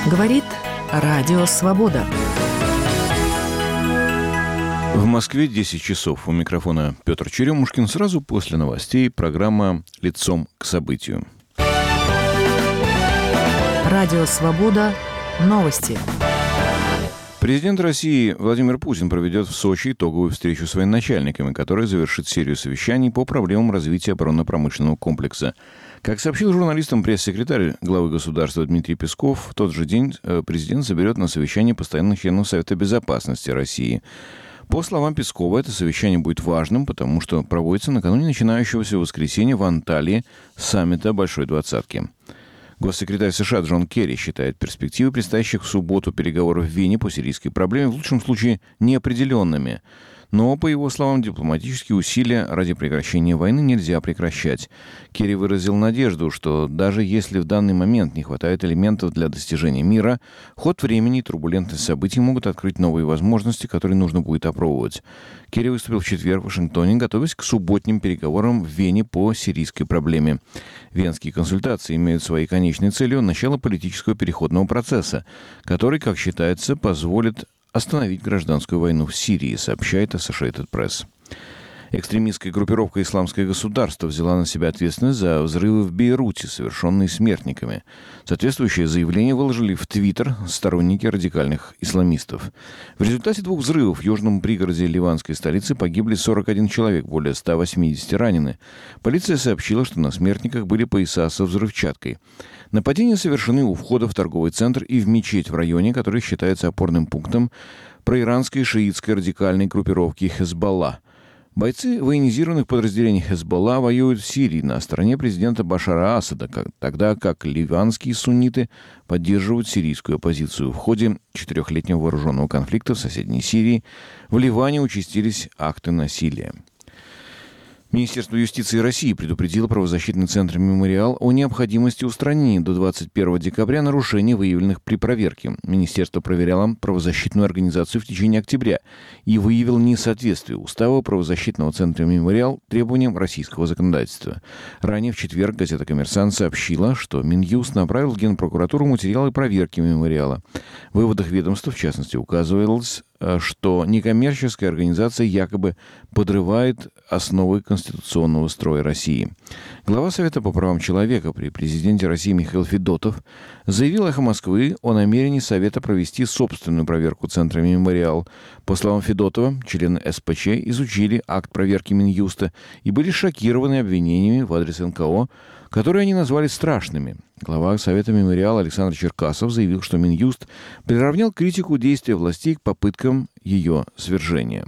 Говорит Радио Свобода. В Москве 10 часов. У микрофона Петр Черемушкин. Сразу после новостей программа «Лицом к событию». Радио Свобода. Новости. Президент России Владимир Путин проведет в Сочи итоговую встречу с военачальниками, которая завершит серию совещаний по проблемам развития оборонно-промышленного комплекса. Как сообщил журналистам пресс-секретарь главы государства Дмитрий Песков, в тот же день президент соберет на совещание постоянных членов Совета безопасности России. По словам Пескова, это совещание будет важным, потому что проводится накануне начинающегося в воскресенье в Анталии саммита Большой Двадцатки. Госсекретарь США Джон Керри считает перспективы предстоящих в субботу переговоров в Вене по сирийской проблеме в лучшем случае неопределенными. Но, по его словам, дипломатические усилия ради прекращения войны нельзя прекращать. Керри выразил надежду, что даже если в данный момент не хватает элементов для достижения мира, ход времени и турбулентность событий могут открыть новые возможности, которые нужно будет опробовать. Керри выступил в четверг в Вашингтоне, готовясь к субботним переговорам в Вене по сирийской проблеме. Венские консультации имеют своей конечной целью начало политического переходного процесса, который, как считается, позволит остановить гражданскую войну в Сирии, сообщает Associated Press. Экстремистская группировка «Исламское государство» взяла на себя ответственность за взрывы в Бейруте, совершенные смертниками. Соответствующее заявление выложили в Твиттер сторонники радикальных исламистов. В результате двух взрывов в южном пригороде ливанской столицы погибли 41 человек, более 180 ранены. Полиция сообщила, что на смертниках были пояса со взрывчаткой. Нападения совершены у входа в торговый центр и в мечеть в районе, который считается опорным пунктом проиранской шиитской радикальной группировки «Хезболла». Бойцы военизированных подразделений «Хезболла» воюют в Сирии на стороне президента Башара Асада, тогда как ливанские сунниты поддерживают сирийскую оппозицию. В ходе 4-летнего вооруженного конфликта в соседней Сирии в Ливане участились акты насилия. Министерство юстиции России предупредило правозащитный центр «Мемориал» о необходимости устранения до 21 декабря нарушений, выявленных при проверке. Министерство проверяло правозащитную организацию в течение октября и выявило несоответствие устава правозащитного центра «Мемориал» требованиям российского законодательства. Ранее в четверг газета «Коммерсант» сообщила, что Минюст направил в Генпрокуратуру материалы проверки «Мемориала». В выводах ведомства, в частности, указывалось, что некоммерческая организация якобы подрывает основы конституционного строя России. Глава Совета по правам человека при президенте России Михаил Федотов заявил «Эхо Москвы» о намерении Совета провести собственную проверку Центра «Мемориал». По словам Федотова, члены СПЧ изучили акт проверки Минюста и были шокированы обвинениями в адрес НКО, которые они назвали страшными. Глава Совета «Мемориал» Александр Черкасов заявил, что Минюст приравнял критику действия властей к попыткам ее свержения.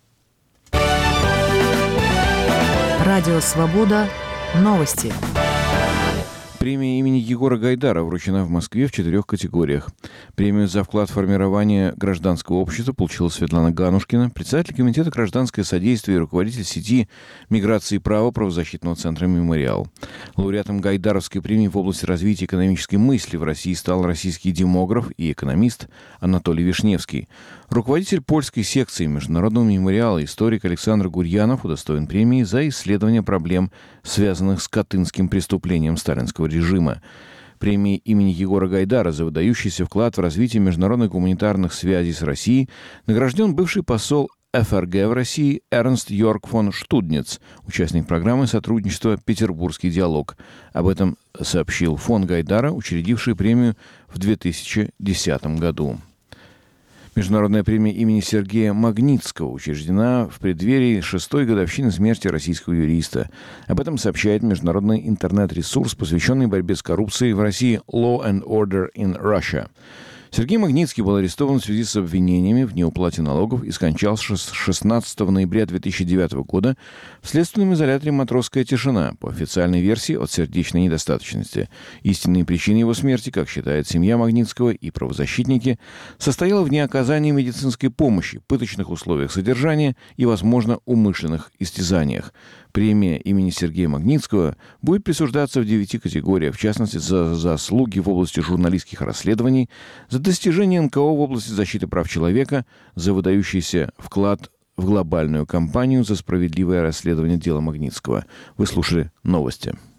Радио Свобода. Новости. Премия имени Егора Гайдара вручена в Москве в 4 категориях. Премию за вклад в формирование гражданского общества получила Светлана Ганушкина, председатель комитета «Гражданское содействие» и руководитель сети миграции и права правозащитного центра «Мемориал». Лауреатом Гайдаровской премии в области развития экономической мысли в России стал российский демограф и экономист Анатолий Вишневский. Руководитель польской секции Международного мемориала историк Александр Гурьянов удостоен премии за исследование проблем, связанных с катынским преступлением сталинского режима. Премии имени Егора Гайдара за выдающийся вклад в развитие международных гуманитарных связей с Россией награжден бывший посол ФРГ в России Эрнст Йорк фон Штуднец, участник программы сотрудничества «Петербургский диалог». Об этом сообщил фонд Гайдара, учредивший премию в 2010 году. Международная премия имени Сергея Магнитского учреждена в преддверии 6-й годовщины смерти российского юриста. Об этом сообщает международный интернет-ресурс, посвященный борьбе с коррупцией в России «Law and Order in Russia». Сергей Магнитский был арестован в связи с обвинениями в неуплате налогов и скончался 16 ноября 2009 года в следственном изоляторе «Матросская тишина», по официальной версии, от сердечной недостаточности. Истинные причины его смерти, как считает семья Магнитского и правозащитники, состояла в неоказании медицинской помощи, пыточных условиях содержания и, возможно, умышленных истязаниях. Премия имени Сергея Магнитского будет присуждаться в 9 категориях, в частности, за заслуги в области журналистских расследований, за достижение НКО в области защиты прав человека, за выдающийся вклад в глобальную кампанию за справедливое расследование дела Магнитского. Вы слушали новости.